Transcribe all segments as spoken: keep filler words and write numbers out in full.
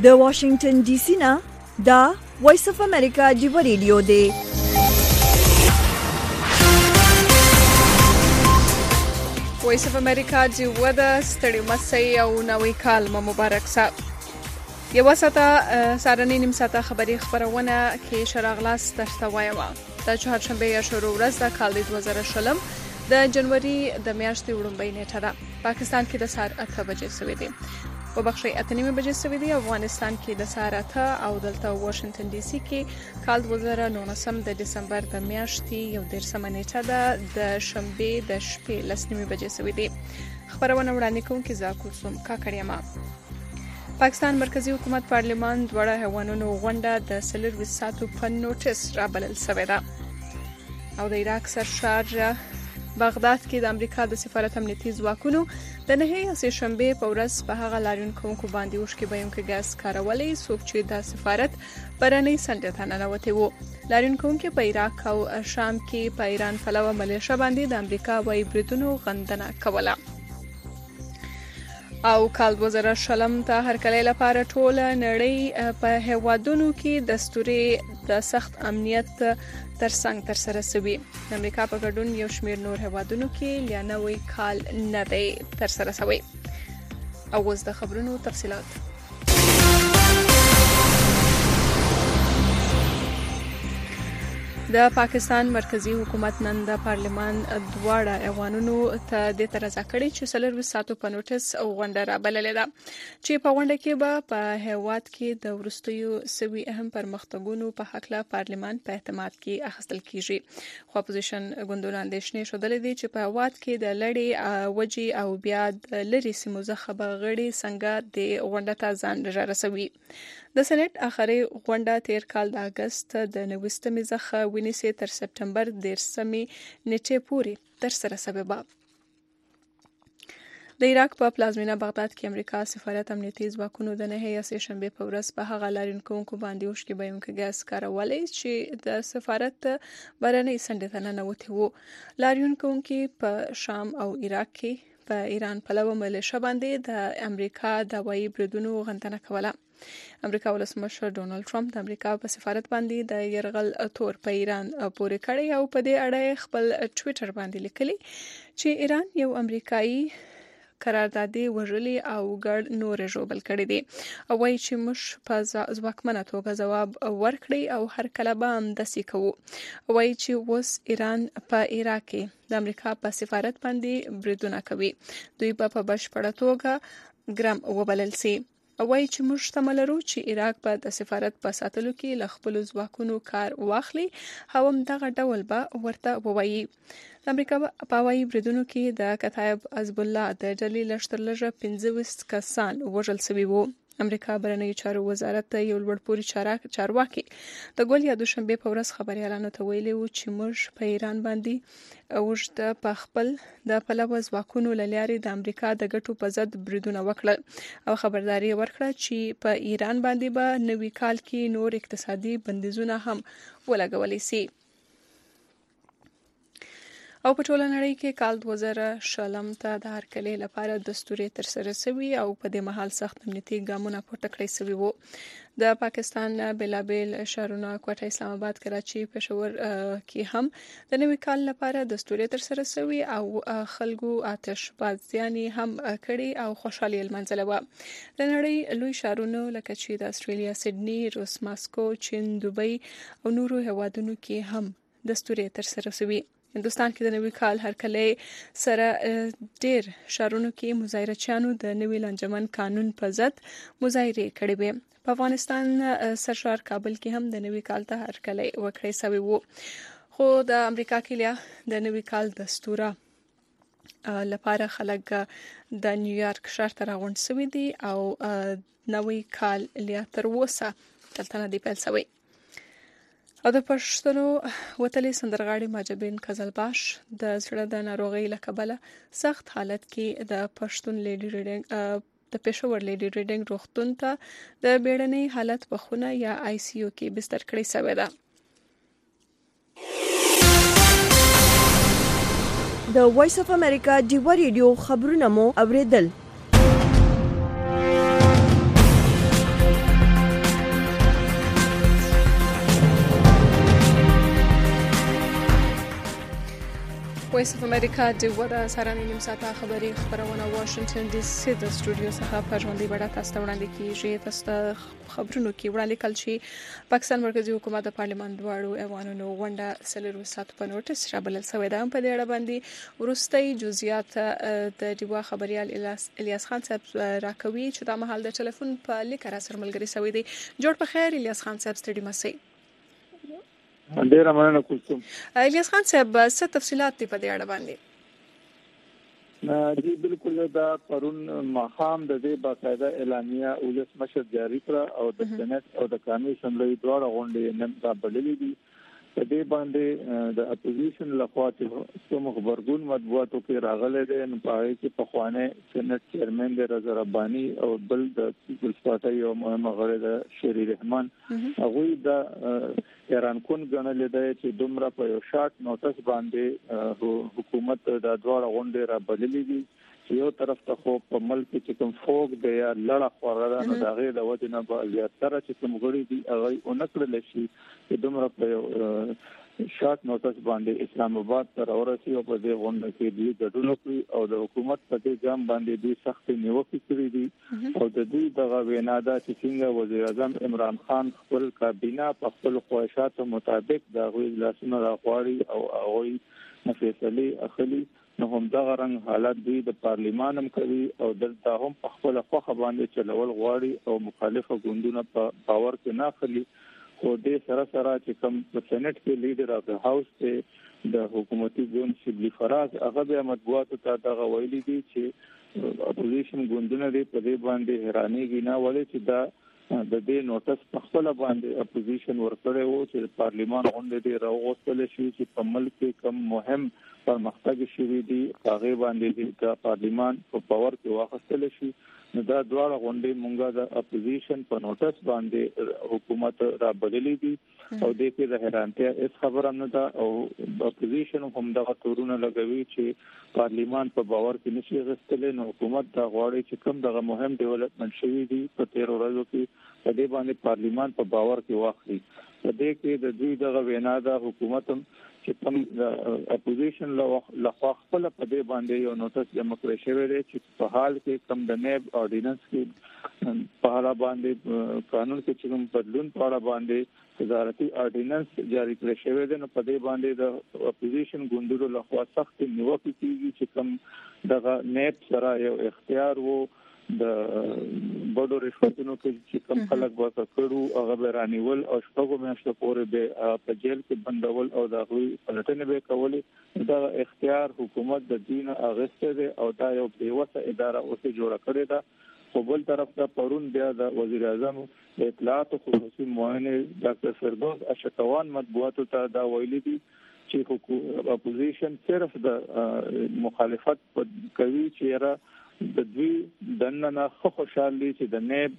د واشنگټن ډي سي نه دا وایس اف امریکا ډیو ریډیو دی. وایس اف امریکا ډیو د ستړي مسي او نوې کال مو مبارک سه. یو ساته سارنې نیم ساته خبري خبرونه کې شراغلاس ترته وایم. د چهارشنبه یا شروع ورځ د کال دوه زره شلم د جنوري د میاشتې وړاندې نیټه ده. پاکستان کې د سهار اته بجې سوي دي. په بخښي اته نیمه بجې سوي دي. افغانستان کې د سهار اته او دلته واشنگټن ډي سي کې کال دوه زره نولسم د دسمبر د میاشتې یو دیرشمه نیټه ده. د شنبه د شپې لس نیمه بجې سوي دي. خبرونه وړاندې کوونکې زه کوڅوم کاکړیما. پاکستان مرکزی حکومت پارلیمان دوړه هوانونو غونډه د څلور ساعتو په نوټس رابلل شوې ده. او د عراق سرشار بغداد کې د امریکا د سفارت امنیتي ځواکونو د نهه سه شنبه په ورځ په هغه لاریونکو باندې وشکې بېونکې ګاز کارولې څوک چې د سفارت پرانې سندته ننوتې وو. لاریونکو په عراق او شام کې په ایران پلوه ملیشه باندې د امریکا وایي بریدونو غندنه کوله. او کال دوه زره شلم ته هر کله لپاره ټول نړۍ په هوادونو کې دستوري د سخت امنیت ترڅنګ تر سره شوی. د امریکا په ګډون یو شمېر نور هوادونو کې لیانوي کال نه دی تر سره شوی. او اوس د خبرونو تفصيلات. د پاکستان مرکزی حکومت نن د پارلیمان دواړه ایوانونو ته د ترازا کړي چې څلور ساعتو په نوټس غونډه را بللې ده چې په غونډه کې به په هیواد کې د ورستیو سوي اهم پرمختګونو په حق له پارلیمان په اعتماد کې اخیستل کیږي. خو اپوزیشن ګوندونه اندېښنې شودلې دي چې په هیواد کې د لړۍ وجې او بیا د لری سیمو څخه بغړي څنګه د غونډه ته ځان رسوي. د سېنات اخري غونډه تیر کال د اگست د نوستمې څخه ونیسي تر سپټمبر دیرشمې نیټې پورې تر سره سبب. د عراق په پلازمینه بغداد کې امریکا سفارت امنیتي ځواکونو د نهه سه شنبه په ورځ په هغه لاریونکو باندې وشکې بېونکې ګاز کارولې چې د سفارت برنې سندته ننوتې وو. لاریونکو په شام او عراق کې په ایران پلوه ملیشه باندې د امریکا د وایي بریدونو غندنه کوله. امریکا ولسمشر ډونالد ټرمپ د امریکا په سفارت باندې د يرغل تور په ایران پورې کړی او په دې اړه خپل ټوئیټر باندې لیکلی چې ایران یو امریکایي قراردادي وژلي او ګډ نور ژوبل کړی دی او وايي چې موږ په ځواکمنه توګه ځواب ورکړی او هر کله به هم داسې کوو. وايي چې اوس ایران په عراق کې د امریکا په سفارت باندې بریدونه کوي. دوی په بشپړه توګه ګرام وبلل سي. وايي چې موږ تمه لرو چې عراق به د سفارت په ساتلو کې له خپل ځواکونو کار واخلي او هم دغه ډول به ورته ووایي. د امریکا په وایي بریدونو کې د کتایب حزب الله د ډلې لشتر لږه پنځه کسان وژل شوي وو. امریکا برنامه چارو وزارت یو لوړپوړي چارواکي د ګول یا دوشنبه په ورځ خبريالانو ته ویلي وو چې موږ په ایران باندې اوږد په خپل د پلوه ځواکونو لاري د امریکا د ګټو په ضد بریدونه وکړل او خبرداري ورکړه چې په ایران باندې به نوي کال کې نور اقتصادي بندیزونه هم ولګولې سي. او په ټوله نړۍ کې کال دوه زره شلم ته د هر کلي لپاره دستوري تر سره شوی او په دې مهال سخت امنیتي ګامونه پورته کړی شوی وو. د پاکستان بلابل شهرونه کوټه اسلام آباد کراچي پېښور کې هم د نوي کال لپاره دستوري تر سره شوی او خلکو آتش بازیانی هم کړي او خوشحالي لمنځله و. د نړۍ لوی شهرونه لکه چې د استرالیا سېډني، روس، ماسکو، چین، دوبۍ او نورو هوادونو کې هم دستوري تر سره شوی. هندوستان کې د نوي کال هر کله سره ډېر شهرونو کې مظاهرچیانو د نوي لنجمن قانون په ضد مظاهره کړې وې. په افغانستان سرشار کابل کې هم د نوي کال ته هر کله وکړې سوي وو. خو د امریکا کې لیا د نوي کال دستوره لپاره خلک د نیویارک ښار ته راغونډ شوي دي او نوي کال لیا تر اوسه دلته نه دی پیل شوی. او د پښتنو وتلې سندرغاړي ماجبین قزلباش د زړه د ناروغۍ له کبله سخت حالت کې د پښتون لیډي ریډینګ د پېښور لیډي ریډینګ روغتون ته د بیړنۍ حالت په خونه یا آی سی یو کې بستر کړی شوی ده. د وایس اف امریکا ډیو ریډیو خبرونه مو اوریدل. وایس اف امریکا د ودا سرانه نیم ساعته خبري خبرونه واشنگټن ډي سي د سټوډیو څخه په ژوندۍ بڼه تاسو ته وړاندې کیږي. تاسو ته خبرونه کې وړاندې کول شي پاکستان مرکزی حکومت د پارلیمان دواړو ایوانونو غونډه سلور سات په نوټس شامل شوې ده. په دې اړه باندې ورستۍ جزئیات د دیوا خبريال الیاس خان صاحب راکوي چې د مهال د ټلیفون په لیک را سره ملګری شوی دی. جوړ په خیر الیاس خان صاحب ستړي مسئ. ډیر مننه کوم. الیاس خان صاحب څه تفصيلات په دې اړه باندې؟ نه جی بالکل دا پرون مخام د دې باقاعده اعلامیه ولس مشر جاری کړ او د سنت او د قانوني اسمبلی دواړه غونډې نن را بللې دي. په دې باندې د اپوزیشن لخوا چې کوم خبرګون مطبوعاتو کې راغلي دي نو په هغه کې په خوانه سنت چیرمن د رضا رباني او بل د پیپلز پارټي او مهمه غړي د شری رحمان هغه د ایران کون غنل دی چې دومره په یو شارټ نوټس باندې حکومت د دواړه غونډې را بللې دي. یو طرف ته خو په ملک کې کوم فوق دی یا لړه خورا نه د غیر د وجه نه به زیاتره چې کوم غړي دي هغه اونکړل شي چې دومره په شارټ نوټس باندې اسلام آباد ته راورسي او په دې غونډه کې دوی ګډون کوي او د حکومت په دې ځام باندې دوی سخت نیوکه کړې دي او د دوی دغه وینا دا چې څنګه وزیر اعظم عمران خان خپل کابینه په خپل خواهشاتو مطابق د غوي لاسونه راغواړي او هغه فیصله اخلي نو هم دا رنګ حالت دوی د پارلیمان هم کوي او دلته هم په خپل خوخه باندې چلول غواړي او مخالفه ګوندونه په باور کې نه خلی. خو دې سره سره چې کوم په سېنات کې لیډر اف د هاوس ته د حکومتي ګوند شبلی فراز هغه به مطبوعاتو ته دا ویلي دي چې اپوزیشن ګوندونه دې په دې باندې حیرانېږي نه ولې چې دا د دې نوټس په خپل باندې اپوزیشن ورکړی وو چې پارلیمان غونډه دې راوغوښتل شي چې په ملک کې کم مهم پرمختګ شوی دی هغه باندې د پارلیمان په پاور کې واخستل شي. نو دا دواړه غونډې مونږه د اپوزیشن په نوټس باندې حکومت را بللې دي او د دې د حیرانتیا اس خبره نه ده او اپوزیشن هم دغه تورونه لګوي چې پارلیمان په باور کې نشي غستل. نو حکومت دا غواړي چې کوم دغه مهم ډیولپمنٹ شوی دي په تیر ورځو کې په دې باندې پارلیمان په باور کې واخلي. په دې کې د دوی دغه وینا د حکومت چې کوم د اپوزیشن له خوا خپل په دې باندې یو نوټس جمع کړی شوی دی چې په حال کې کوم د نیب اورډیننس کې په حال باندې قانون کې کوم بدلون په اړه باندې صدارتي اورډیننس جاری کړی شوی دی. نو په دې باندې د اپوزیشن ګوندونو له خوا سخت نیوکه کیږي چې کوم دغه نیب سره یو اختیار وو د بډو رشوتونو کې چې کوم خلک ورته کړو هغه به رانیول او شپږو میاشتو پورې به په جیل کې بندول او د غوي پلټنې به کولې. دا اختیار حکومت د دین اغسته ده او دا یو بیوسه اداره اوسه جوړه کړې ده. خو بل طرف ته پرون بیا د وزیر اعظم د اطلاعات خصوصي معاون ډاکټر فردوس اشکوان مطبوعاتو ته دا ویلي دي چې اپوزیشن صرف د مخالفت کوي چې را د دوی دننه خو خوشاله چې د نیب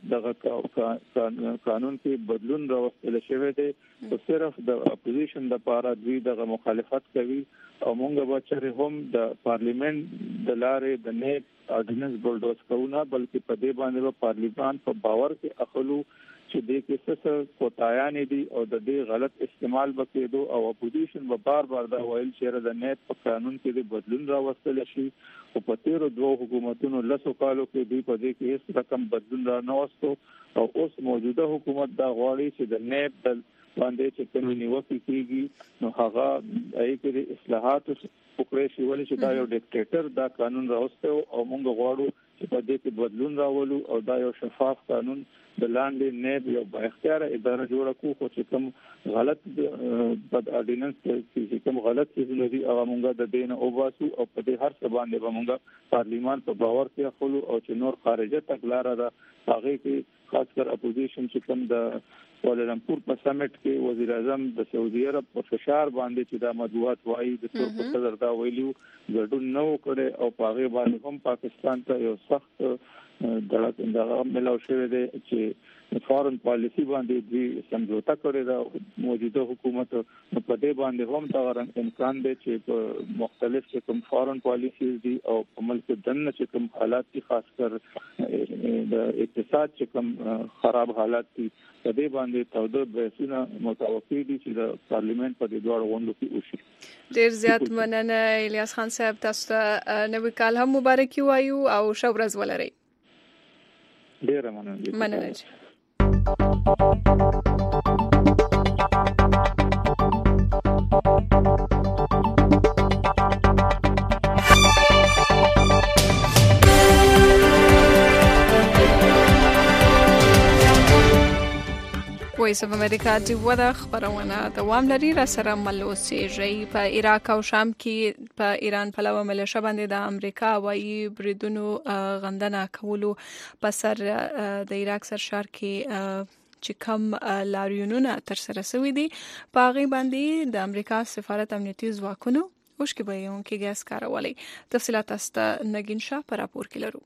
دغه قانون کې بدلون راوستل شوی دی او صرف د اپوزیشن د لپاره دوی دغه مخالفت کوي او موږ به چې هم د پارلیمنت د لارې د نیب اورډیننس بلډوز کوونه بلکې په دې باندې پارلیمان په باور کې اخلو چې د کې څه کوتاهیان دي او د دې غلط استعمال وکړو او اپوزیشن به بار بار دا ویل چې د نیب په قانون کې د بدلون راوستل شي او په تیر دوه حکومتونو لسو کالو کې دوی په دې کې هیڅ رقم بدلون را نه وستو او اوس موجوده حکومت دا غواړي چې د نیب د باندې چې کومې نیوکې کیږي نو هغه ایکري اصلاحات وکړي شي ولې چې دا یو ډیکټیټر دا قانون راوستو او موږ غواړو چې په دې کې بدلون راولو او دا یو شفاف قانون د لاندې نیب یو با اختیار اداره جوړه کو خو چې کوم غلط بد اورډیننس چې کوم غلط څه لري هغه موږ د دین او باسو او په دې هر څه باندې به موږ پارلیمان په باور کې خلو او چې نور خارجه تګلاره ده هغه کې خاص کر اپوزیشن چې کوم د کوالالمپور په سمیټ کې وزیر اعظم د سعودي عرب په فشار باندې چې د مطبوعات وایي د ترکو صدر دا ویلو ګډون نه وکړي او په هغه باندې هم پاکستان ته یو سخت دغه دغه ملاو شوی دی چې فارن پالیسی باندې دوی سمجھوتا کړی دا موجوده حکومت په دې باندې هم دا امکان دی چې په مختلف قسم فارن پالیسی دي او په ملک دنه چې کوم حالات دي خاص کر د اقتصاد چې کوم خراب حالات دي په دې باندې توده بحثونه متوقع دي چې د پارلیمنت په دې ډول غونډو کې وشي. ډیر زیات مننه الیاس خان صاحب، تاسو ته نوې کال هم مبارکي وایو او ښه ورځ ولرئ. ډیر مننه. مننه. وایس اف امریکا د ودا خبرونه دوام لري. را سره ملوسیږي په عراق او شام کې په ایران پلوه ملیشه باندې د امریکا وايي بریدونو غندنه کولو په سر د عراق سرشار کې چې کم لاریونونه تر سره شوي دي په هغه باندې د امریکا سفارت امنیتي ځواکونو اوښکې بهیونکي ګاز کارولي. تفصیلات است نگین شاه پر راپور کې لرو.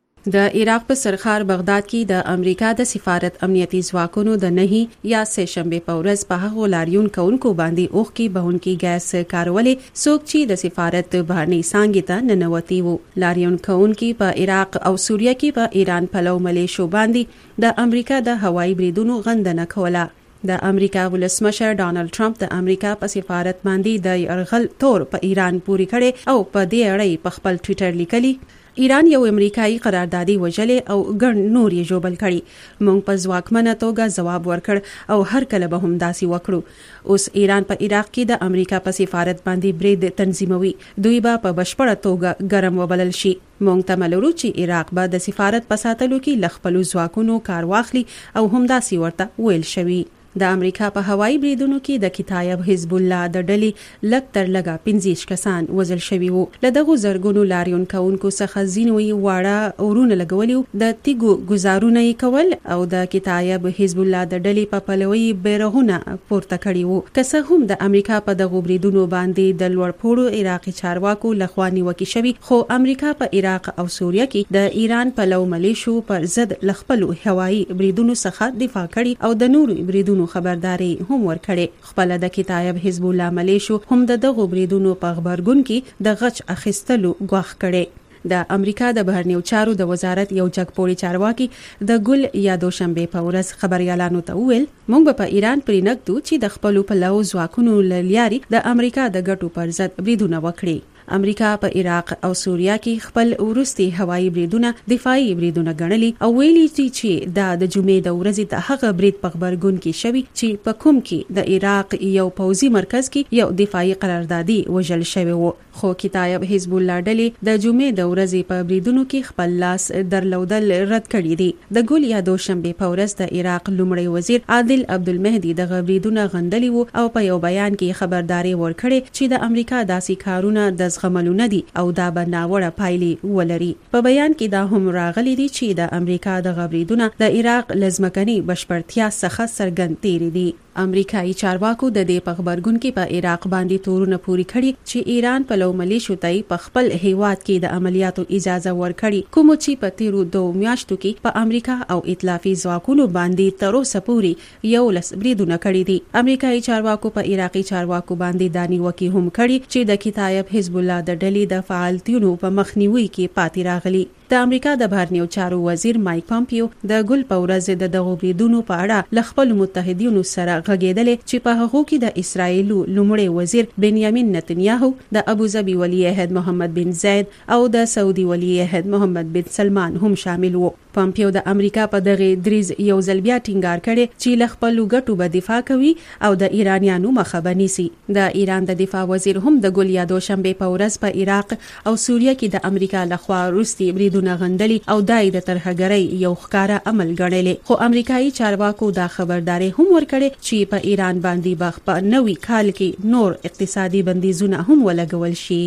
د عراق په سرخار بغداد کې د امریکا د سفارت امنیتي ځواکونو د نهي یا سه شنبه په ورځ په هغو لاریون کوونکو باندې اوښکې بهونکي ګاز کارولې څوک چې د سفارت بهرني څانګې ته ننوتي وو. لاریون کوونکي په عراق او سوریه کې په ایران پلو ملیشو باندې د امریکا د هوایي بریدونو غندنه کوله. د امریکا ولسمشر ډانلډ ټرمپ د امریکا په سفارت باندې د يرغل تور په ایران پوری کړي او په دې اړه په خپل ټوئیټر لیکلي ایران یو امریکایي قراردادي وجلې او ګڼ نور یې جوړل کړي. موږ په ځواکمنه توګه ځواب ورکړ او هر کله به هم داسې وکړو. اوس ایران په عراق کې د امریکا په سفارت باندې برید تنظیموي. دوی به په بشپړه توګه ګرم وبلل شي. موږ ته معلومه چې عراق به د سفارت په ساتلو کې لخپلو ځواکونو کار واخلي او هم داسې ورته ویل شوی. د امریکا په هوایي بریدونو کې د کتایب حزب الله د ډلې لږ تر لږه پنځه کسان وژل شوي وو. له دغو زرګونو لاریون کوونکو څخه ځینو یې واړه اورونه لګولي د تیګو گزارونه یې کول او د کتایب حزب الله د ډلې په پلوي بیرغونه پورته کړي وو. که څه هم د امریکا په دغو بریدونو باندې د لوړپوړو عراقي چارواکو لخوا نیوکې شوي، خو امریکا په عراق او سوریه کې د ایران پلو ملیشو پر ضد لخپلو هوایي بریدونو څخه دفاع کړي او د نورو بریدونو خبرداري هم ورکړي. خپل د کتایب حزب الله ملیشو هم د دغو بریدونو په خبرګون کې د غچ اخیستلو غوښ کړي. د امریکا د بهرنیو چارو د وزارت یو جګپوړي چارواکي د ګل یا دوشنبه په ورځ خبريالانو ته وویل موږ په ایران پرې نګدو چې د خپل پلو ځواکونو لاري د امریکا د ګټو پر ضد بریدونه وکړي. امریکا په عراق او سوریه کې خپل ورستي هوایي بریدونه دفاعي بریدونه ګڼلي او ویلي چې دا د جمعې د ورځې د هغه برید په خبرګون کې شوی چې په کوم کې د عراق یو پوځي مرکز کې یو دفاعي قراردادي وژل شوی وو. خو کتایب حزب الله ډلې د جمعې د ورځې په بریدونو کې خپل لاس درلودل رد کړی دي. د ګل یا دوشنبه په ورځ د عراق لومړی وزیر عادل عبدالمهدي د بریدونه غندلي وو او په یو بیان کې خبرداري ورکړي چې د امریکا داسې کارونه د غملونه دي او دا به ناوړه پایلې ولري. په بیان کې دا هم راغلي دي چې د امریکا د غبرګونونه د عراق لزمکني بشپړتیا څخه څرګند تیری دي. امریکایي چارواکو د دې په خبرګون کې په عراق باندې تورونه پوری کړي چې ایران په لو ملیشو ته په خپل هیواد کې د عملیاتو اجازه ورکړي، کوم چې په تیرو دوه میاشتو کې په امریکا او ائتلافي ځواکونو باندې تر اوسه پورې یو لس بریدونه کړي دي. امریکایي چارواکو په عراقي چارواکو باندې دانی وکی هم کړي چې د کتایب حزب الله د ډلې د فعالیتونو په مخنیوي کې پاتې راغلي. د امریکا د بهرنیو چارو وزیر مایک پامپیو د ګل په ورځ د دغو بریدونو په اړه ل خپل متحدینو سره غږېدل چې په هغه کې د اسرایل لومړی وزیر بنیامین نتنیاهو، د ابوظبي ولی عہد محمد بن زید او د سعودي ولی عہد محمد بن سلمان هم شامل وو. پامپیو د امریکا په دغه دریز یو ځل بیا ټینګار کړي چې ل خپل ګټو به دفاع کوي او د ایرانیانو مخه بنيسي. د ایران د دفاع وزیر هم د ګل یا دوشنبه په ورځ په عراق او سوریه کې د امریکا لخوا روسي بریدونه غندلي او دای د ترهګرۍ یو ښکارا عمل ګڼلې. خو امریکایي چارواکو دا خبرداري هم ورکړي چې په ایران باندې به په نوي کال کې نور اقتصادي بندیزونه هم ولګول شي.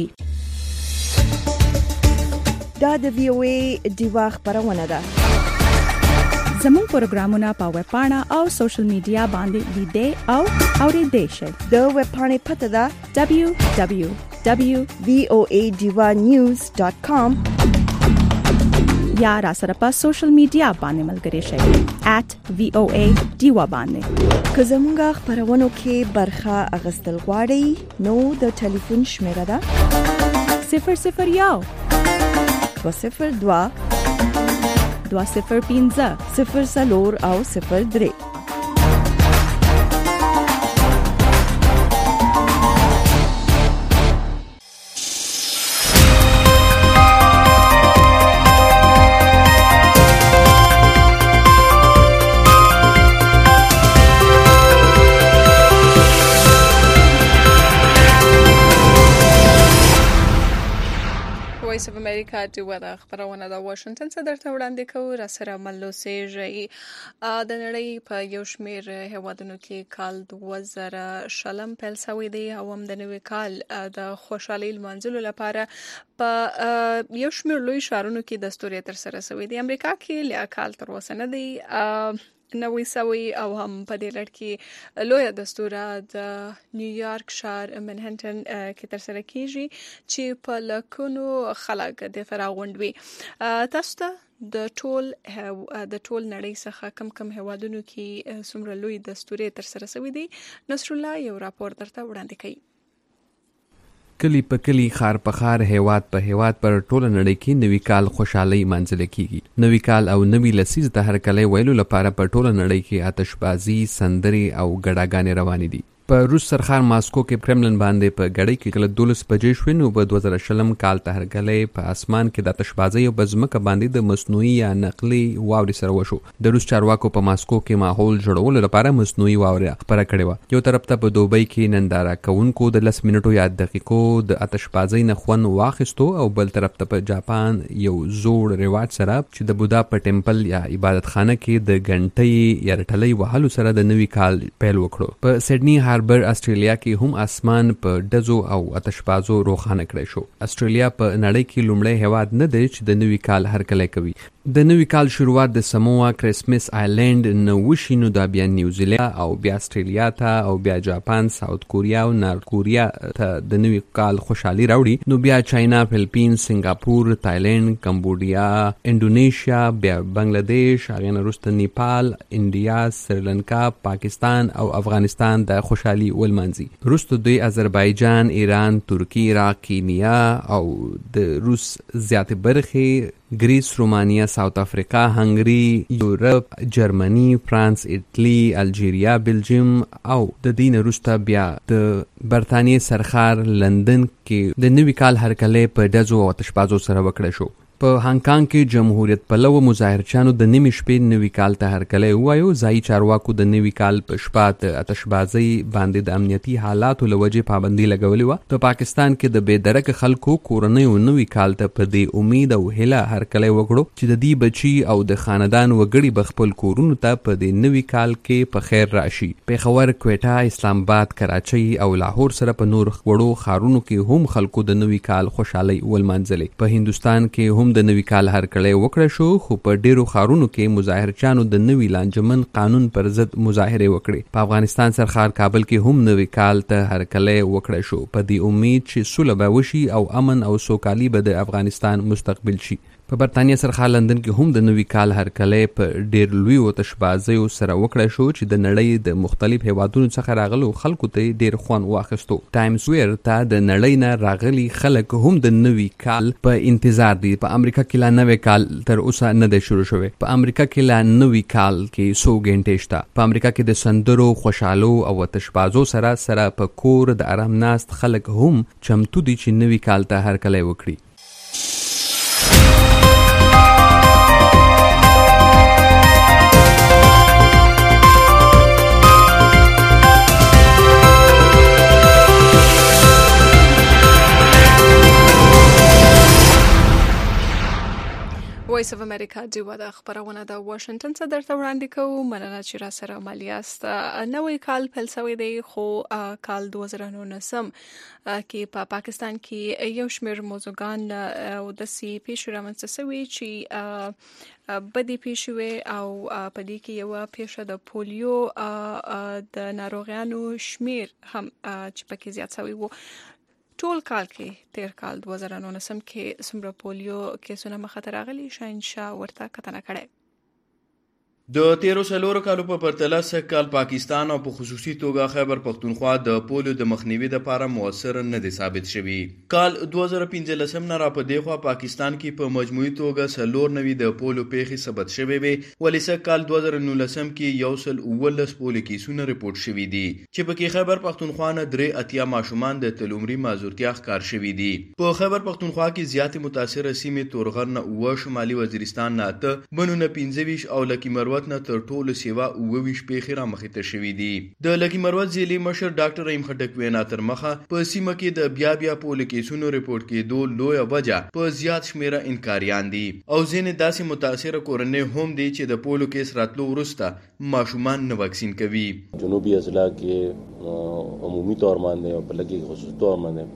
دا د وی او ای دیوا خبرونه ده. زموږ پروګرامونه په ویب پاڼه او سوشل میډیا باندې لیدئ او اورئ شئ. د ویب پاڼې پته ده دبليو دبليو دبليو دوت وی او ای دیوا نیوز ډاٹ کام یا را سره په سوشل میډیا باندې ملګري شئ at v o a diva باندې. که زمونږ خبرونو کې برخه اغستل غواړئ نو د ټلیفون شمیره ده صفر صفر یو دوه صفر دوه دوه صفر پنځه صفر څلور او صفر درې. وایس اف امریکا د ودا خبرونه د واشنگټن څخه درته وړاندې کوو. را سره ملوسي ژي د نړۍ په یو شمیر هیوادونو کې کال دوه زره شلم پیل شوی دی او هم د نوي کال د خوشحالۍ لمانځلو لپاره په یو شمیر لوی ښارونو کې دستور تر سره شوی دی. امریکا کې لا کال تر اوسه نه دی نوې سوي او هم په دې لړ کې لوی دستوره د نیویارک ښار منهټن کې تر سره کیږي چې په لکونو خلک د فراغونډوي. تاسو ته د ټول د ټول نړۍ څخه کم کم هوادونو کې څومره لوی دستوري تر سره شوی دی نصر الله یو راپور درته وړاندې کوي. کلی په کلی خار په خار هیواد په هیواد پر ټوله نړۍ کې نوی کال خوشحالي منځل کیږي. نوی کال او نوی لسیز د هر کله ویلو لپاره په ټوله نړۍ کې آتشبازي سندري او ګډاګانې روانې دي. په روس سرخار ماسکو کې کرملن باندې په غړی کې کله دولس بجې شوې نو په دوه زره شلم کال ته هرګلې په اسمان کې د آتشبازۍ او بزمکه باندې د مصنوعي یا نقلي واوري سره وشو. د روس چارواکو په ماسکو کې ماحول جوړولو لپاره مصنوعي واوري خبره کړې و. یو طرف ته په دوبۍ کې ننداره کوونکو د لس منټو یا دقیقو د آتشبازۍ نه خوند واخیستو او بل طرف ته په جاپان یو زوړ رواج سره چې د بودا په ټمپل یا عبادت خانه کې د غنټۍ یا رټلۍ وهلو سره د نوي کال پیل وکړو. په سیډني هاربر استرالیا کې هم اسمان په ډزو او آتشبازو روښانه کړی شو. استرالیا په نړۍ کې لومړی هیواد نه دی چې د نوي کال هرکلی کوي. د نوي کال شروعات د سموا کرسمس آیلند نه وشي نو دا بیا نیوزیلند او بیا استرالیا ته او بیا جاپان، ساوث کوریا او نارت کوریا ته د نوي کال خوشحالي راوړي. نو بیا چاینا، فلپین، سنگاپور، تایلند، کمبودیا، انډونیشیا، بیا بنگلاديش، هغه نه وروسته نیپال، انډیا، سریلانکا، پاکستان او افغانستان د خوشحالي ولمانځي. وروسته دوی آذربایجان، ایران، ترکی، عراق، کینیا او د روس زیاتې برخې گریس، رومانیا، ساوث افریقا، هنګری، یورپ، جرمني، فرانس، ایټلی، الجیریا، بلجیم او د دین وروسته بیا د برتانیې سرخار لندن کې د نوي کال هرکلی په ډزو او آتشبازو سره وکړی شو. په هانګ کانګ کې جمهوریت پلوه مظاهرچیانو د نیمې شپې نوي کال ته هرکلی ووایو. ځایي چارواکو د نوي کال په شپه د آتشبازۍ باندې د امنیتي حالاتو له وجې پابندي لګولې وه. په پاکستان کې د بې درکه خلکو کورنیو نوي کال ته په دې امید او هیله هرکلی وکړو چې د دې بچي او د خاندان وګړي به خپل کورونو ته په دې نوي کال کې په خیر راشي. پیښور، کویټه، اسلام آباد، کراچۍ او لاهور سره په نور وړو ښارونو کې هم خلکو د نوي کال خوشحالۍ ولمانځلې. په هندوستان کې هم د نوي کال هرکلی وکړی شو خو په ډیرو ښارونو کې مظاهرچیانو د نوي لانجمن قانون پر ضد مظاهرې وکړې. په افغانستان سرخار کابل کې هم نوي کال ته هرکلی وکړی شو په دې امید چې سوله به وشي او امن او سوکالي به د افغانستان مستقبل شي. په برتانیې سرخار لندن کې هم د نوي کال هرکلی په ډیر لوی آتشبازیو سره وکړی شو چې د نړۍ د مختلف هیوادونو څخه راغلو خلکو ته ډیر خوند واخیستو. ټایمز سکویر ته د نړۍ نه راغلي خلک هم د نوي کال په انتظار دي. په امریکا کې لا نوی کال تر اوسه نه دی شروع شوی. په امریکا کې لا نوي کال کې څو ګنټې شته. په امریکا کې د سندرو، خوشحالو او آتشبازو سره سره په کور د آرام ناست خلک هم چمتو دي چې نوي کال ته هرکلی وکړي. وایس اف امریکا دی ودا خبرونه د واشنگټن څخه درته وړاندې کوو. مننه چې را سره مالیاست. نوې کال پیل شوی دی خو کال دوه زره نولسم کې په پاکستان کې یو شمېر موضوعګان او داسې پیښې رامنځته شوي چې بدې پیښې وې او په دې کې یوه پیښه د پولیو د ناروغیانو شمېر هم چې پکې زیات شوی و. ټول کال کې تیر کال دوه زره نولسم کې څومره پولیو کیسونه مخه ته راغلي شاهنشاه ورته کتنه کړې. د تیرو څلورو کالو په پرتله سږ کال پاکستان او په خصوصي توګه خیبر پښتونخوا د پولیو د مخنیوي لپاره موثر نه دی ثابت شوی. کال دوه زره پنځلسم نه را په دغه پاکستان کې په مجموعي توګه څلور نوي د پولیو پیښې ثبت شوی وي، ولې سږ کال دوه زره نولسم کې یو سل اوولس پولیو کیسونه رپورټ شوي دي چې پکې خیبر پښتونخوا نه درې اتیا ماشومان د تلومري معذورتیا ښکار شوي دي. په خیبر پښتونخوا کې زیاتې متاثره سیمې تورغر نه اوه، شمالي وزیرستان نه اته، بنو نه پنځه ویشت او لکي مروت نه تر ټولو سیوا اوه ویشت پیښې را مخې ته شوي دي. د لکي مروت ضلعي مشر ډاکټر رحیم خټک وینا تر مخه په سیمه کې د بیا بیا پولیو کیسونو رپورټ کېدو لویه وجه په زیات شمیره انکاریان دي او ځینې داسې متاثره کورنۍ هم دي چې د پولیو کیس راتلو وروسته ماشومان نه واکسین کوي. جنوبي اضلاع کې عمومي طور باندې او په لګي خصوصي طور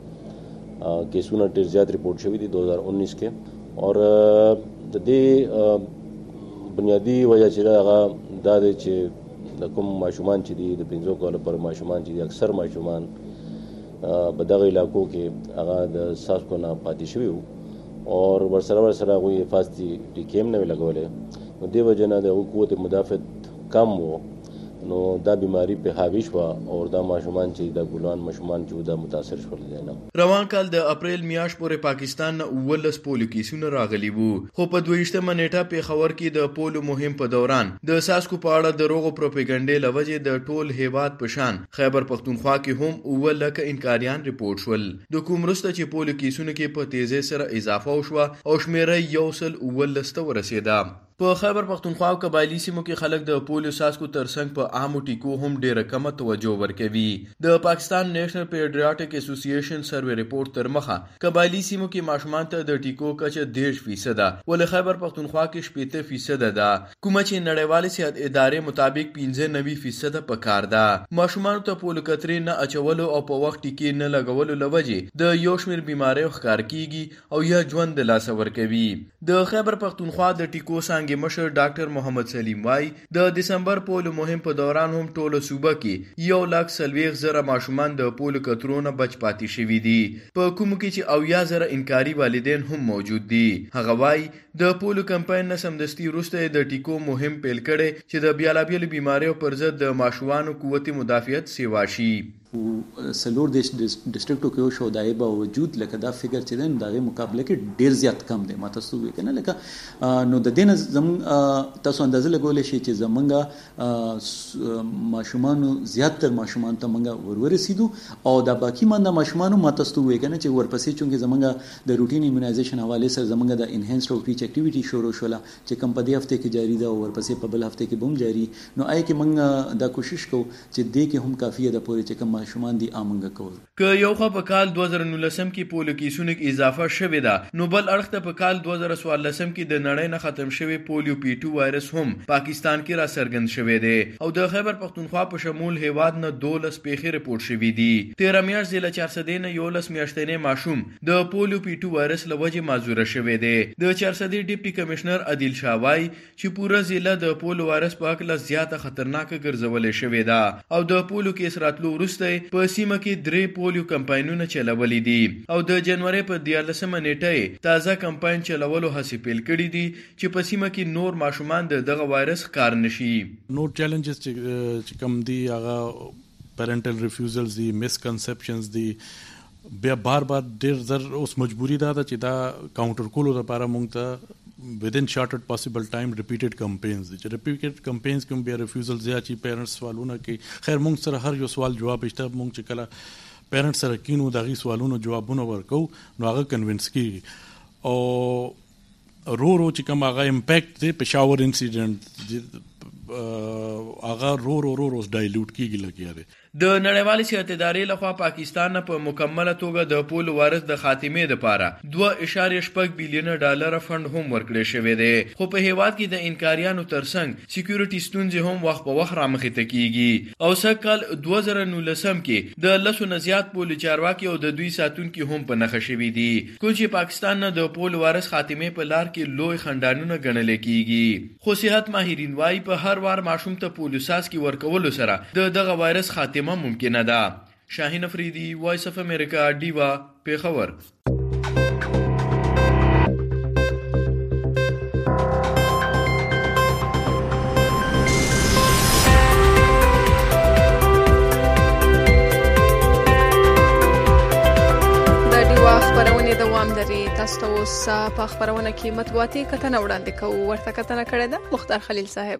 باندې کیسونه ډېر زیات رپورټ شوي دي دو هزار انیس کې، اور د دې بنیادی وجہ چې هغه دا دی چې د کوم ماشومان چې دي د پنځو کالو پر ماشومان چې دي اکثر ماشومان په دغه علاقو کې هغه د ساسکو نه پاتې شوي وو او ورسره ورسره هغوی حفاظتي ټیکې هم نه وې لګولې، نو دې وجې نه د هغوی قوت مدافعت کم و، نو دا بیماری په حاوی شوه او دا ماشومان چې د ګلان ماشومان چې دا متاثر شول دي. روان کال د اپریل میاشت پورې پاکستان نه اوولس پولیو کیسونه راغلي وو، خو په دویشتمه نیټه پیښور کې د پولیو مهم په دوران د ساسکو په اړه دروغو پروپاګاندا لوجې د ټول هیواد په شان خیبر پښتونخوا کې هم اوه لکه انکاریان رپورټ شول. د کوم وروسته چې پولیو کیسونه کې په تیزی سره اضافه وشوه او شمیره یو سل اوولس ته ورسېده. په خیبر پښتونخوا او قبایلی سیمو کې خلک د پولیو ساسکو ترڅنګ په عامو ټیکو هم ډیره کمه توجه ورکوي. د پاکستان نیشنل پیډریاټک اسوسییشن سروې ریپورت تر مخه قبایلی سیمو کې ماشومان ته د ټیکو کچه دیش فیصد ده، ولې خیبر پښتونخوا کې شپېته فیصد ده، کومه چې نړیوالې صحت ادارې مطابق پنځه نوي فیصد په کار ده. ماشومان ته پولیو کترې نه اچولو او په وخت ټیکې نه لګولو لوجې د یو شمېر بیماریو ښکار کیږي او یا ژوند د لاسه ورکوي. د خیبر پښتونخوا د ټیکو څانګې مشر ډاکټر محمد سلیم وای د دسمبر پولیو مهم په دوران هم ټوله صوبه کې یو لک څلوېښت زره ماشومان د پولیو کترو نه بچ پاتې شوي دي، په کومو کې چې اویا زره انکاري والدین هم موجود دي. هغه وای د پولیو کمپاین نه سمدستي وروسته د ټیکو مهم پیل کړي چې د بیلابیلو بیماریو پر ضد د ماشومانو قوت مدافعت سیوا شي. سلور دیش ډیسټریکټو کې شو دای با وجود لکه دا فګر چې دین دغه مقابله کې ډیر زیات کم دی، ماته څه وی کنه لکه نو د دین زم تاسو اندازه لګولې شي چې زمونږه ماشومان زیات تر ماشومان ته مونږه ور ورسېدو او د باقی منده ماشومان ماته څه وی کنه چې ورپسې چونګې زمونږه د روټین ایمونایزیشن حواله سره زمونږه د انهانسډ اوټریچ اکټیویټي شروع شوله چې کم په دې هفته کې جاری ده او ورپسې په بل هفته کې بم جاری، نو آی کې مونږ دا کوشش کوو چې دې کې هم کافي ده پورې چې کم ماشومان دي امنګ کول. که یو خو په کال دوه زره نولسم کې پولیو کیسونه کې اضافه شوې ده، نو بل اړخ ته په کال دوه زره څوارلسم کې د نړۍ نه ختم شوی پولیو پی ټو وایرس هم پاکستان کې را څرګند شوی دی او د خیبر پښتونخوا په شمول هیواد نه دولس پیښې رپورټ شوي دي. تیره میاشت ضلع چارسدې نه یولس میاشتنی ماشوم د پولیو پی ټو وایرس له وجې معذوره شوی دی. د چارسدې ډیپټي کمشنر عادل شاه وای چې پوره ضلع د پولیو وایرس په اړه زیاته خطرناکه ګرځولې شوې ده او د پولیو کیس راتلو وروسته په سیمه کې درې پولیو کمپاینونه چلولې دي او د جنوري په دیارلسمه نیټه تازه کمپاین چلولو هڅې پیل کړې دي چې په سیمه کې نور ماشومان د دغه وایرس ښکار نشي. نور چیلنجز چې کم دي هغه پیرنټل ریفیوزلز دي، مسکنسپشنز دي، بیا بار بار ډیر زر اوس مجبوری ده چې دا کاونټر کولو لپاره مونږ ته within shortest possible time repeated campaigns دي چې repeated campaigns کوم بیا ریفیوزل زیات چې پیرنټس سوالونه کوي. خیر مونږ سره هر یو سوال جواب شته، مونږ چې کله پیرنټس سره کینو دغه سوالونو جوابونه ورکو نو هغه کنوینس کیږي او رو رو چې کوم هغه امپیکټ دی پېښور انسیډنټ هغه رو رو رو رو ډایلوټ کیږي لګیا دی. د نړیوالې صحت ادارې لخوا پاکستان نه په مکمله توګه د پولیو وایرس د خاتمې لپاره دوه اعشاریه شپږ بیلیونه ډالر فند هم ورکړی شوی دی، خو په هیواد کې د انکاریانو ترڅنګ سکیورټي ستونزې هم وخت په وخت رامخې ته کیږي او سږ کال دوه زره نولسم کې د لسو نه زیات پولیو چارواکي او د دوی ساتونکي هم په نښه شوي دي، کوم چې پاکستان نه د پولیو وایرس خاتمې په لار کې لوی خنډانونه ګڼل کیږي. خو صحت ماهرین وايي په هر وار ماشوم ته پولیو ساسکي ورکولو سره د دغه وایرس خاتمه ممکنه ده. شاهین افریدي، وایس اف امریکا، ډیوا، پیښور. دوام لري. تاسو ته اوس په خبرونه کې مطبوعاتي کتنه وړاندې کوو. ورته کتنه کړې ده مختار خلیل صاحب.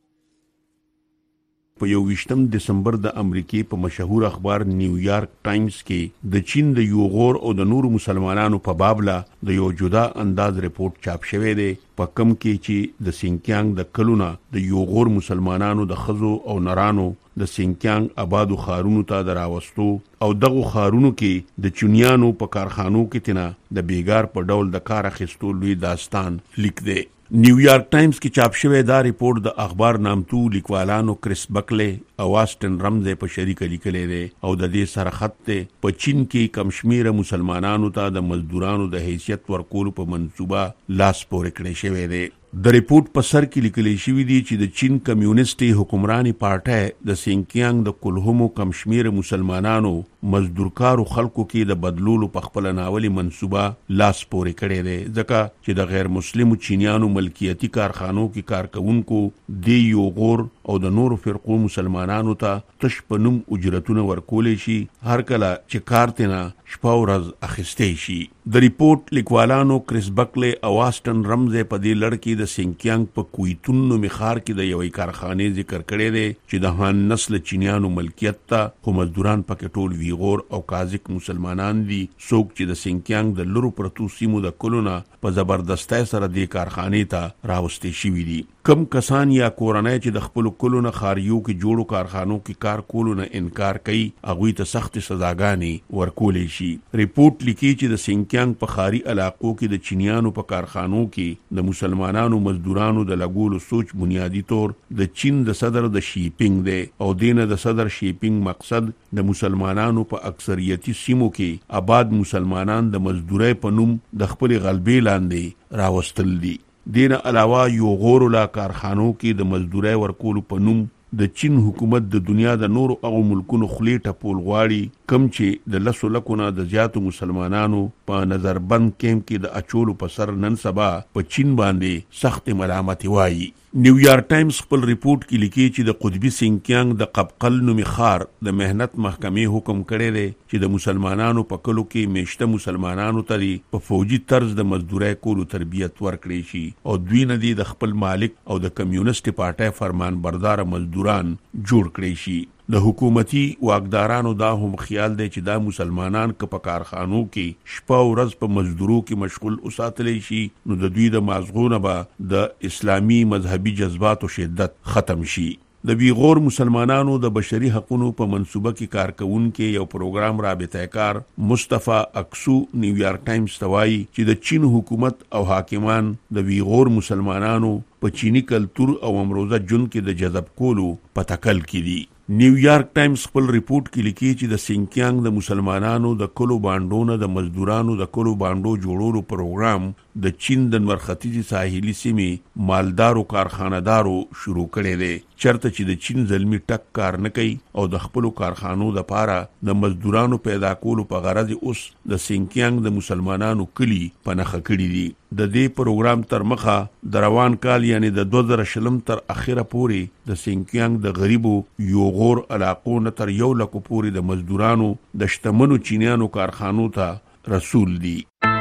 په یوویشتم دسمبر د امریکای په مشهور اخبار نیویارک ټایمز کې د چین د یوغور او د نورو مسلمانانو په بابله د یو جدا انداز ریپورت چاپ شوی دی، په کم کې چې د سینکیانګ د کلونه د یوغور مسلمانانو د خزو او نرانو د سینکیانګ آبادو خارونو ته دراوستو او دغه خارونو کې د چونیانو په کارخانو کې تنه د بیګار په ډول د کار اخیستو لوی داستان لیک دی. نیویارک ټایمز کې چاپ شوی دا ریپورت د اخبار نامتو لیکوالانو کریس بکلی او آسټن رمزی په شریکه لیکلی دی او د دې سره خط دی په چین کې کمشمیره مسلمانانو ته د مزدورانو د حیثیت ورکولو په منصوبه لاس پورې کړی شوی دی. د ریپورت په سر کې لیکل شوی دی چې د چین کمیونستي حکمراني پارټي د سینکیانګ د کلهمو کمشمیر مسلمانانو مزدورکارو خلکو کې د بدلولو په خپل ناولي منصوبه لاس پورې کړی دی، ځکه چې د غیر مسلمو چینیانو ملکیتي کارخانو کې کارکونکو د یوغور او د نورو فرقو مسلمانانو ته تش په نوم اجرتونه ورکولې شي، هر کله چې کار تنه شپه ورځ اخیستې شي. د ریپورت لیکوالانو کریس بکلی او آسټن رمزی په دې لړ کې د سینکیانګ په کویتون نومي ښار کې د یوې کارخانې ذکر کړی دی چې د هان نسل چینیانو ملکیت ته، خو مزدوران پکې ټول ویغور او کازک مسلمانان دي، څوک چې د سینکیانګ د لرو پرتو سیمو د کلونه په زبردستۍ سره دې کارخانې ته راوستې شوي دي. کم کسان یا کورنۍ چې د خپل کلونه خاریو کې جوړو کارخانو کې کار کولو نه انکار کوي، هغوی ته سخت سزاګانې ورکولې شي. ریپورت لیکي چې د سینکیانګ په خاري علاقو کې د چینیانو په کارخانو کې د مسلمانانو مزدورانو د لګولو سوچ بنیادی طور د چین د صدر د شیپینګ دی او دینه د صدر شیپینګ مقصد د مسلمانانو په اکثریتي سیمو کې آباد مسلمانان د مزدورۍ په نوم د خپل غلبې لاندې راوستل دي. دینه علاوه یو غورلا کارخانو کې د مزدورۍ ورکولو په نوم د چین حکومت د دنیا د نورو هغو ملکونو خولې ټپول غواړي کم چې د لسو لکونه د زیاتو مسلمانانو په نظربند کیمپ کې د اچولو په سر نن سبا په چین باندې سخت ملامتي وایي. نیویارک ټایمز خپل ریپورت کې لیکي چې د قطبي سینکیانګ د قبقل نومي ښار د مهنت محکمې حکم کړی دی چې د مسلمانانو په کلو کې میشته مسلمانانو ته په فوجي طرز د مزدورۍ کولو تربیت ورکړی شي او دوی نه دي د خپل مالک او د کمیونست پارټۍ فرمان بردار مزدوران جوړ کړی شي. د حکومتي واکدارانو دا هم خیال دی چې دا مسلمانان که په کارخانو کې شپه ورځ په مزدورو کې مشغول وساتلی شي، نو د دوی د مازغونه به د اسلامي مذهبي جذباتو شدت ختم شي. د ویغور مسلمانانو د بشري حقوقو په منصوبه کې کارکونکو یو پروګرام رابطه کار مصطفی اکسو نیویارک ټایمز ته وایي چې د چین حکومت او حاکمان د ویغور مسلمانانو په چینی کلتور او امروزه جون کې د جذب کولو په تکل کې دي. نیویارک ټایمز خپل ریپورت کې لیکي چې د سینکیانګ د مسلمانانو د کلو بانډونو د مزدورانو د کلو بانډو جوړولو پروګرام د چین د نورختیزي ساحلي سیمې مالدارو کارخانه‌دارو شروع کړی دی، چرته چې د چین ظلمي ټک کار نه کوي او د خپلو کارخانو د پاره د مزدورانو پیدا کولو په غرض اوس د سینکیانګ د مسلمانانو کلی په نخښه کړي دي. د دې پروګرام تر مخه د روان کال یعنی د دوه زره شلم تر اخره پورې د سینکیانګ د غریبو یوغور علاقو نه تر یو لکو پورې د مزدورانو د شتمنو چینیانو کارخانو ته رسول دي.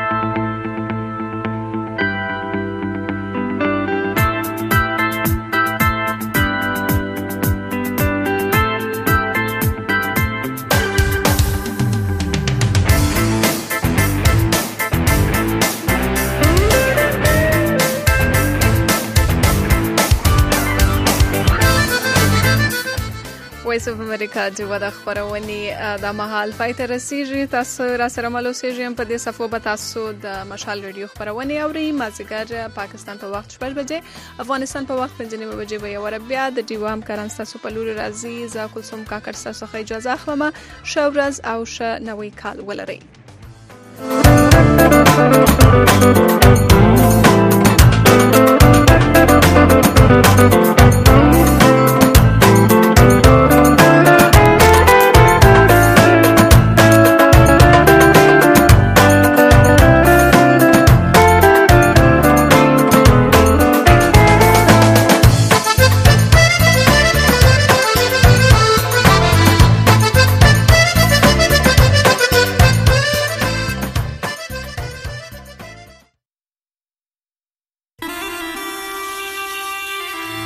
وایس اف امریکا چې ودا خبرونه د مهال پای ته رسیږي. تاسو را سره ملو سیږم په دې صفو به تاسو د مشال رادیو خبرونه اوري. مازیګر پاکستان په وخت شپږ بجې، افغانستان په وخت پنځه نیمه بجې به یو بیا د ډیوام کارن تاسو په لوري راځي. زه کوم کاکر تاسو خو اجازه اخلم. شورز او ش نوې کال ولري.